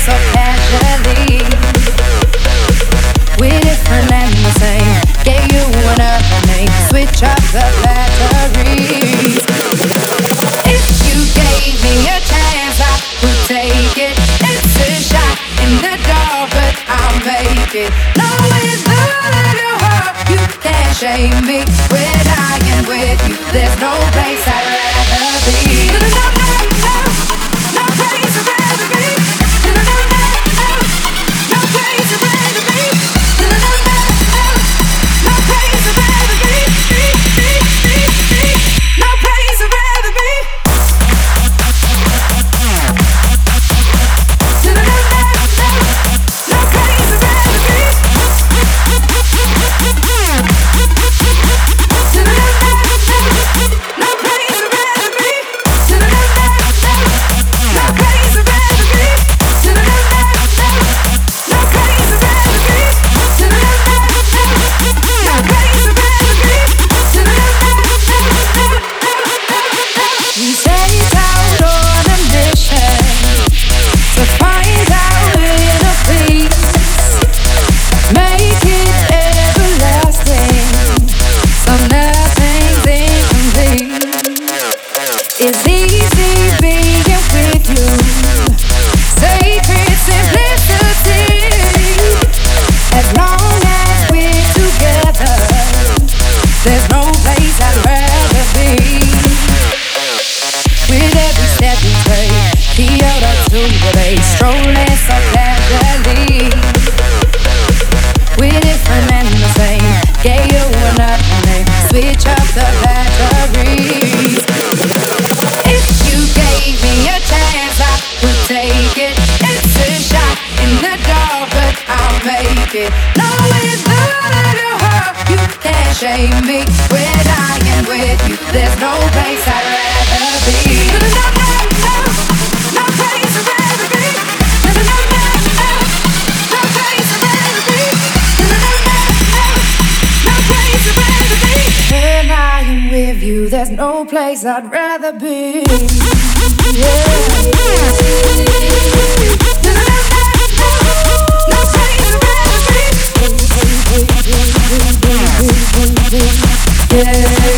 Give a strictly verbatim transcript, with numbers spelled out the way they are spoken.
so casually. We're different and the same. Gave you another name. Switch up the batteries. If you gave me a chance, I would take it. It's a shot in the dark, but I'll make it. Knowing that your heart, you can't shame me. When I am with you, there's no place I'd rather be. No, no, no, no, no place I'd rather be. No, no, no, no, no place I'd rather be. No, no, no, no, no place I'd rather be. No place I'd rather be. No, no, no, no, no place I'd rather be. Strolling so casually. We're different and the same. Gave you another name. Switch up the batteries. If you gave me a chance, I would take it. It's a shot in the dark, but I'll make it. Knowing that your heart, you can't shame me. When I am with you, there's no place I'd rather be. No, no, no, no, no place I'd rather be. When I am with you, there's no place I'd rather be. Yeah. No place I'd rather be. Yeah.